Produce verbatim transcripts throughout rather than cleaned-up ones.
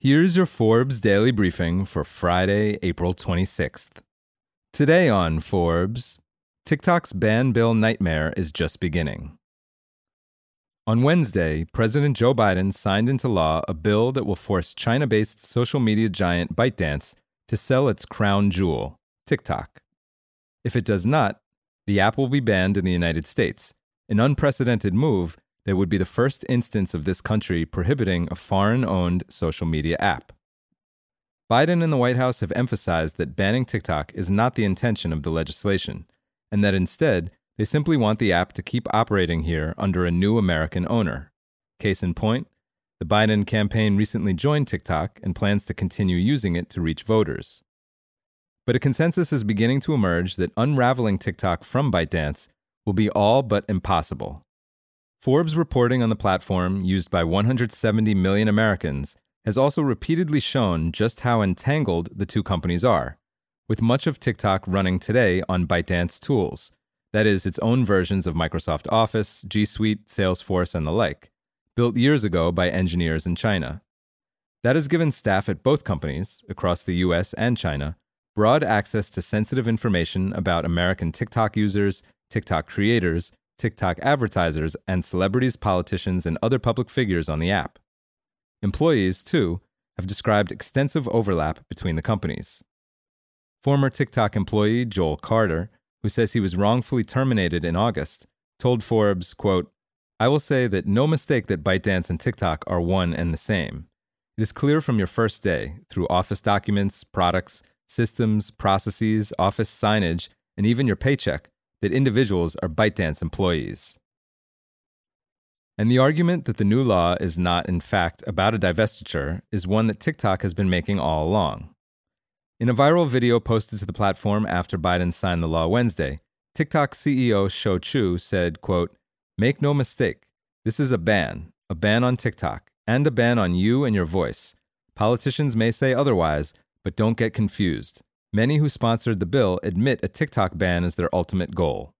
Here's your Forbes Daily Briefing for Friday, April twenty-sixth. Today on Forbes, TikTok's ban bill nightmare is just beginning. On Wednesday, President Joe Biden signed into law a bill that will force China-based social media giant ByteDance to sell its crown jewel, TikTok. If it does not, the app will be banned in the United States, an unprecedented move that would be the first instance of this country prohibiting a foreign-owned social media app. Biden and the White House have emphasized that banning TikTok is not the intention of the legislation, and that instead, they simply want the app to keep operating here under a new American owner. Case in point, the Biden campaign recently joined TikTok and plans to continue using it to reach voters. But a consensus is beginning to emerge that unraveling TikTok from ByteDance will be all but impossible. Forbes reporting on the platform, used by one hundred seventy million Americans, has also repeatedly shown just how entangled the two companies are, with much of TikTok running today on ByteDance tools, that is, its own versions of Microsoft Office, G Suite, Salesforce, and the like, built years ago by engineers in China. That has given staff at both companies, across the U S and China, broad access to sensitive information about American TikTok users, TikTok creators, TikTok advertisers, and celebrities, politicians, and other public figures on the app. Employees, too, have described extensive overlap between the companies. Former TikTok employee Joel Carter, who says he was wrongfully terminated in August, told Forbes, quote, "I will say that no mistake that ByteDance and TikTok are one and the same. It is clear from your first day, through office documents, products, systems, processes, office signage, and even your paycheck, that individuals are ByteDance employees." And the argument that the new law is not, in fact, about a divestiture is one that TikTok has been making all along. In a viral video posted to the platform after Biden signed the law Wednesday, TikTok C E O Shou Chew said, quote, "Make no mistake, this is a ban, a ban on TikTok, and a ban on you and your voice. Politicians may say otherwise, but don't get confused. Many who sponsored the bill admit a TikTok ban is their ultimate goal."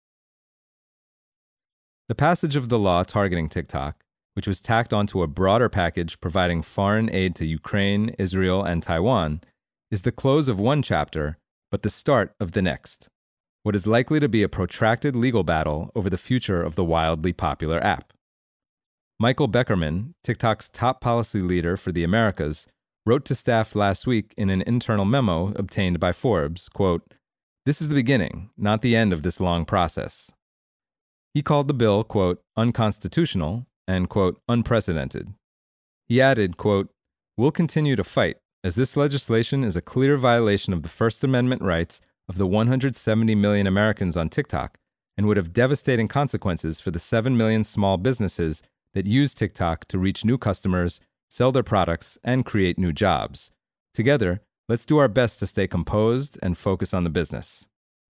The passage of the law targeting TikTok, which was tacked onto a broader package providing foreign aid to Ukraine, Israel, and Taiwan, is the close of one chapter, but the start of the next, what is likely to be a protracted legal battle over the future of the wildly popular app. Michael Beckerman, TikTok's top policy leader for the Americas, wrote to staff last week in an internal memo obtained by Forbes, quote, "This is the beginning, not the end of this long process." He called the bill, quote, "unconstitutional" and, quote, "unprecedented." He added, quote, "We'll continue to fight, as this legislation is a clear violation of the First Amendment rights of the one hundred seventy million Americans on TikTok and would have devastating consequences for the seven million small businesses that use TikTok to reach new customers, sell their products, and create new jobs. Together, let's do our best to stay composed and focus on the business."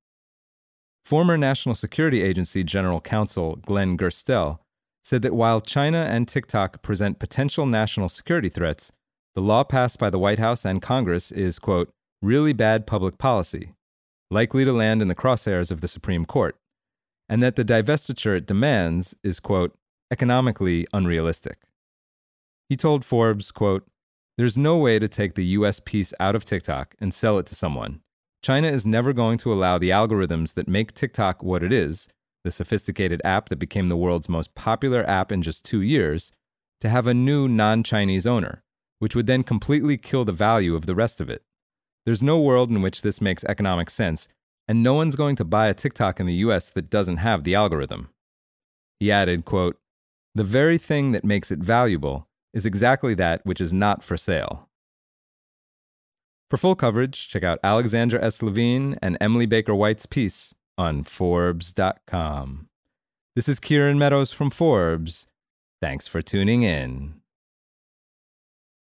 Former National Security Agency General Counsel Glenn Gerstel said that while China and TikTok present potential national security threats, the law passed by the White House and Congress is, quote, "really bad public policy, likely to land in the crosshairs of the Supreme Court, and that the divestiture it demands is, quote, economically unrealistic." He told Forbes, quote, "There's no way to take the U S piece out of TikTok and sell it to someone. China is never going to allow the algorithms that make TikTok what it is, the sophisticated app that became the world's most popular app in just two years, to have a new non-Chinese owner, which would then completely kill the value of the rest of it. There's no world in which this makes economic sense, and no one's going to buy a TikTok in the U S that doesn't have the algorithm." He added, quote, "The very thing that makes it valuable is exactly that which is not for sale." For full coverage, check out Alexandra S. Levine and Emily Baker White's piece on Forbes dot com. This is Kieran Meadows from Forbes. Thanks for tuning in.